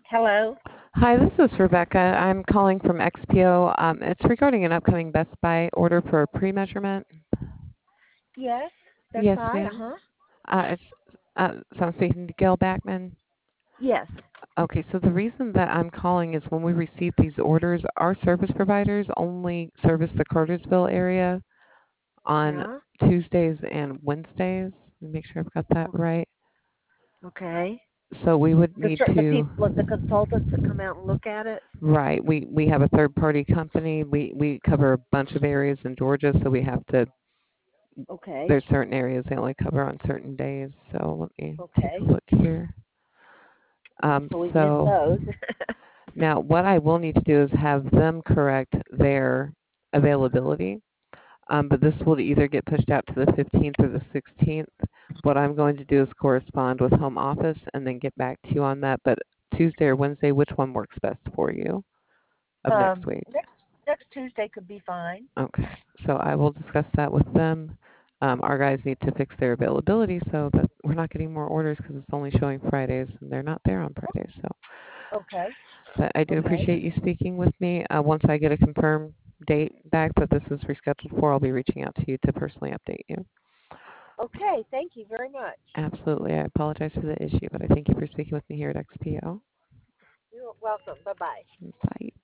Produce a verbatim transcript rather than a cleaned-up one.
Hello? Hi, this is Rebecca. I'm calling from X P O. Um, it's regarding an upcoming Best Buy order for a pre-measurement. Yes, that's Yes, I. ma'am. Uh-huh. Uh, it's, uh, so I'm speaking to Gail Backman. Yes. Okay, so the reason that I'm calling is when we receive these orders, our service providers only service the Cartersville area on Yeah. Tuesdays and Wednesdays. Let me make sure I've got that O- right. Okay. So we would The need cer- the to, people, the consultants that come out and look at it. right, we, we have a third party company. We, we cover a bunch of areas in Georgia, so we have to Okay. there's certain areas they only cover on certain days. So let me take a Okay. look here. Um, So we've missed so those. now what I will need to do is have them correct their availability. Um, but this will either get pushed out to the fifteenth or the sixteenth. What I'm going to do is correspond with home office and then get back to you on that. But Tuesday or Wednesday, which one works best for you of next um, week? next next Tuesday could be fine. Okay. So I will discuss that with them. Um, our guys need to fix their availability so that we're not getting more orders because it's only showing Fridays and they're not there on Fridays. So, Okay. but I do Okay. appreciate you speaking with me. Uh, once I get a confirmed date back that this is rescheduled for, I'll be reaching out to you to personally update you. Okay. Thank you very much. Absolutely. I apologize for the issue, but I thank you for speaking with me here at X P O. You're welcome. Bye bye. Bye.